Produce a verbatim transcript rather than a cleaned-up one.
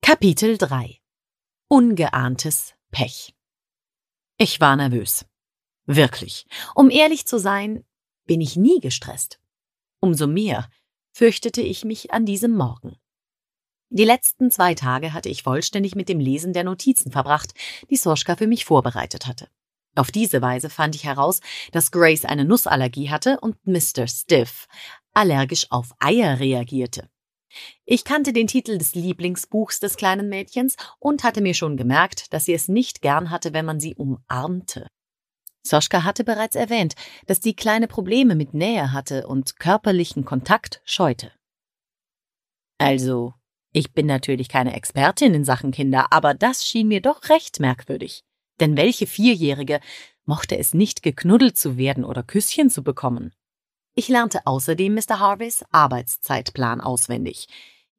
Kapitel drei. Ungeahntes Pech. Ich war nervös. Wirklich. Um ehrlich zu sein, bin ich nie gestresst. Umso mehr fürchtete ich mich an diesem Morgen. Die letzten zwei Tage hatte ich vollständig mit dem Lesen der Notizen verbracht, die Soschka für mich vorbereitet hatte. Auf diese Weise fand ich heraus, dass Grace eine Nussallergie hatte und Mister Stiff allergisch auf Eier reagierte. Ich kannte den Titel des Lieblingsbuchs des kleinen Mädchens und hatte mir schon gemerkt, dass sie es nicht gern hatte, wenn man sie umarmte. Soschka hatte bereits erwähnt, dass die Kleine Probleme mit Nähe hatte und körperlichen Kontakt scheute. Also, ich bin natürlich keine Expertin in Sachen Kinder, aber das schien mir doch recht merkwürdig. Denn welche Vierjährige mochte es nicht, geknuddelt zu werden oder Küsschen zu bekommen? Ich lernte außerdem Mister Harveys Arbeitszeitplan auswendig.